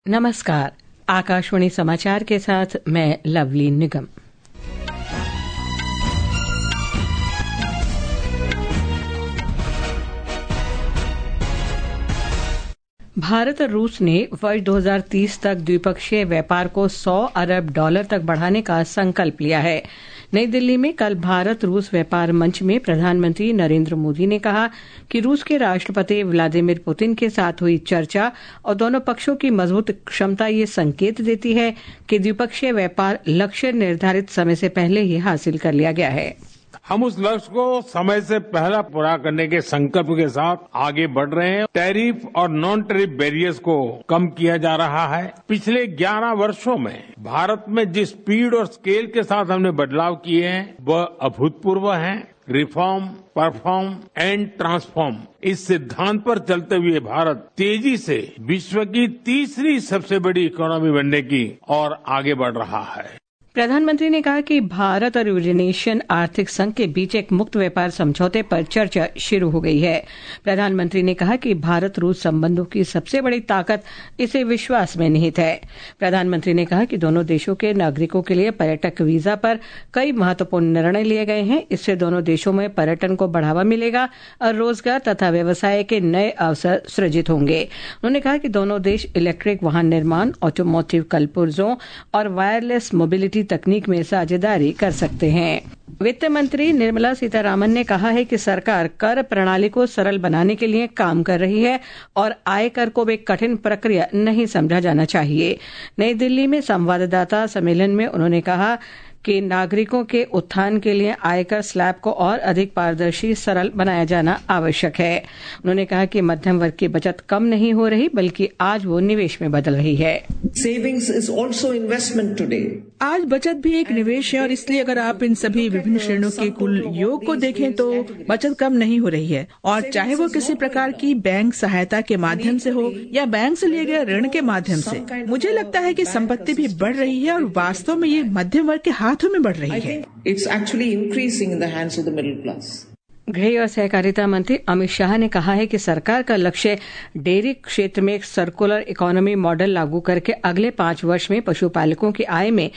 नमस्कार। आकाशवाणी समाचार के साथ मैं लवली निगम। भारत और रूस ने वर्ष 2030 तक द्विपक्षीय व्यापार को $100 अरब तक बढ़ाने का संकल्प लिया है। नई दिल्ली में कल भारत रूस व्यापार मंच में प्रधानमंत्री नरेंद्र मोदी ने कहा कि रूस के राष्ट्रपति व्लादिमीर पुतिन के साथ हुई चर्चा और दोनों पक्षों की मजबूत क्षमता ये संकेत देती है कि द्विपक्षीय व्यापार लक्ष्य निर्धारित समय से पहले ही हासिल कर लिया गया है। हम उस लक्ष्य को समय से पहले पूरा करने के संकल्प के साथ आगे बढ़ रहे हैं। टैरिफ और नॉन टैरिफ बैरियर्स को कम किया जा रहा है। पिछले 11 वर्षों में भारत में जिस स्पीड और स्केल के साथ हमने बदलाव किए हैं वह अभूतपूर्व है। रिफॉर्म, परफॉर्म एंड ट्रांसफॉर्म इस सिद्धांत पर चलते हुए भारत तेजी से विश्व की तीसरी सबसे बड़ी इकोनॉमी बनने की ओर आगे बढ़ रहा है। प्रधानमंत्री ने कहा कि भारत और यूरेशियन आर्थिक संघ के बीच एक मुक्त व्यापार समझौते पर चर्चा शुरू हो गई है। प्रधानमंत्री ने कहा कि भारत रूस संबंधों की सबसे बड़ी ताकत इसे विश्वास में निहित है। प्रधानमंत्री ने कहा कि दोनों देशों के नागरिकों के लिए पर्यटक वीजा पर कई महत्वपूर्ण निर्णय लिए गए हैं। इससे दोनों देशों में पर्यटन को बढ़ावा मिलेगा और रोजगार तथा व्यवसाय के नए अवसर सृजित होंगे। उन्होंने कहा कि दोनों देश इलेक्ट्रिक वाहन निर्माण, ऑटोमोटिव कलपुर्जों और वायरलेस मोबिलिटी तकनीक में साझेदारी कर सकते हैं। वित्त मंत्री निर्मला सीतारामन ने कहा है कि सरकार कर प्रणाली को सरल बनाने के लिए काम कर रही है और आयकर को एक कठिन प्रक्रिया नहीं समझा जाना चाहिए। नई दिल्ली में संवाददाता सम्मेलन में उन्होंने कहा कि नागरिकों के उत्थान के लिए आयकर स्लैब को और अधिक पारदर्शी, सरल बनाया जाना आवश्यक है। उन्होंने कहा कि मध्यम वर्ग की बचत कम नहीं हो रही बल्कि आज वो निवेश में बदल रही है। Savings is also investment today. आज बचत भी एक निवेश है और इसलिए अगर आप इन सभी विभिन्न श्रेणियों के कुल योग को देखें तो बचत कम नहीं हो रही है। और चाहे वो किसी प्रकार की बैंक सहायता के माध्यम से हो या बैंक से लिए गए ऋण के माध्यम से, मुझे लगता है कि संपत्ति भी बढ़ रही है और वास्तव में ये मध्यम वर्ग के हाथों में बढ़ रही है। It's actually increasing in the hands of the middle class. गृह और सहकारिता मंत्री अमित शाह ने कहा है कि सरकार का लक्ष्य डेयरी क्षेत्र में एक सर्कुलर इकोनॉमी मॉडल लागू करके अगले 5 वर्ष में पशुपालकों की आय में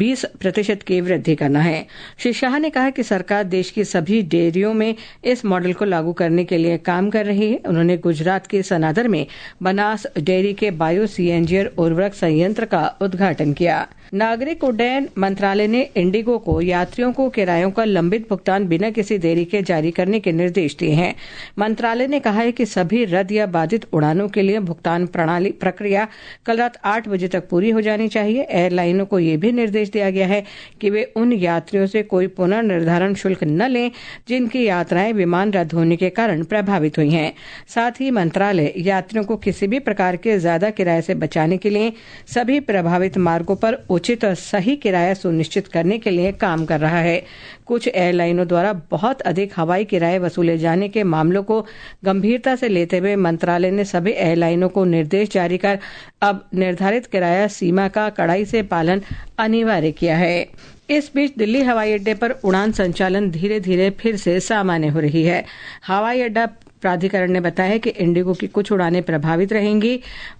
20% की वृद्धि करना है। श्री शाह ने कहा कि सरकार देश की सभी डेयरियों में इस मॉडल को लागू करने के लिए काम कर रही है। उन्होंने गुजरात के सनादर में बनास डेयरी के बायो सीएनजी उर्वरक संयंत्र का उद्घाटन किया। नागरिक उड्डयन मंत्रालय ने इंडिगो को यात्रियों को किरायों का लंबित भुगतान बिना किसी देरी के जारी करने के निर्देश दिए हैं। मंत्रालय ने कहा है कि सभी रद्द या बाधित उड़ानों के लिए भुगतान प्रक्रिया कल रात 8 बजे तक पूरी हो जानी चाहिए। एयरलाइनों को यह भी निर्देश दिया गया है कि वे उन यात्रियों से कोई पुनर्निर्धारण शुल्क न लें जिनकी यात्राएं विमान रद्द होने के कारण प्रभावित हुई हैं। साथ ही मंत्रालय यात्रियों को किसी भी प्रकार के ज्यादा किराए से बचाने के लिए सभी प्रभावित मार्गों पर उचित और सही किराया सुनिश्चित करने के लिए काम कर रहा है। कुछ एयरलाइनों द्वारा बहुत अधिक हवाई किराए वसूले जाने के मामलों को गंभीरता से लेते हुए मंत्रालय ने सभी एयरलाइनों को निर्देश जारी कर अब निर्धारित किराया सीमा का कड़ाई से पालन अनिवार्य किया है। इस बीच दिल्ली हवाई अड्डे पर उड़ान संचालन धीरे धीरे फिर से सामान्य हो रही है। हवाई अड्डा प्राधिकरण ने बताया कि इंडिगो की कुछ उड़ानें प्रभावित रहेंगी।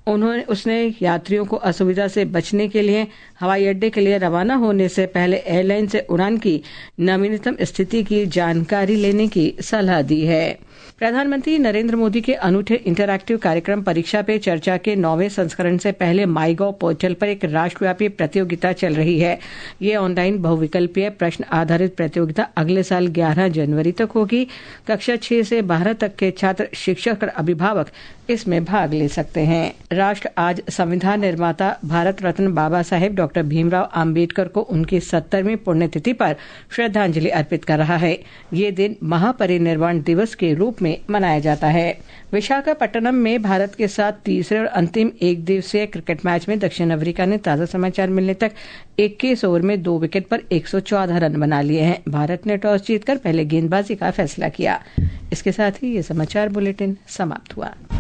उसने यात्रियों को असुविधा से बचने के लिए हवाई अड्डे के लिए रवाना होने से पहले एयरलाइन से उड़ान की नवीनतम स्थिति की जानकारी लेने की सलाह दी है। प्रधानमंत्री नरेंद्र मोदी के अनूठे इंटरैक्टिव कार्यक्रम परीक्षा पे चर्चा के 9वें संस्करण से पहले माईगॉव पोर्टल पर एक राष्ट्रव्यापी प्रतियोगिता चल रही है। ये ऑनलाइन बहुविकल्पीय प्रश्न आधारित प्रतियोगिता अगले साल 11 जनवरी तक होगी। कक्षा 6 से 12 तक के छात्र, शिक्षक और अभिभावक इसमें भाग ले सकते हैं। राष्ट्र आज संविधान निर्माता भारत रत्न बाबा साहेब डॉक्टर भीमराव अंबेडकर को उनकी 70वीं पुण्यतिथि पर श्रद्धांजलि अर्पित कर रहा है। ये दिन महापरिनिर्वाण दिवस के रूप में मनाया जाता है। विशाखापट्टनम में भारत के साथ तीसरे और अंतिम एक दिवसीय क्रिकेट मैच में दक्षिण अफ्रीका ने ताजा समाचार मिलने तक 21 ओवर में 2 विकेट पर 114 रन बना लिए हैं। भारत ने टॉस जीतकर पहले गेंदबाजी का फैसला किया। इसके साथ ही ये समाचार बुलेटिन समाप्त हुआ।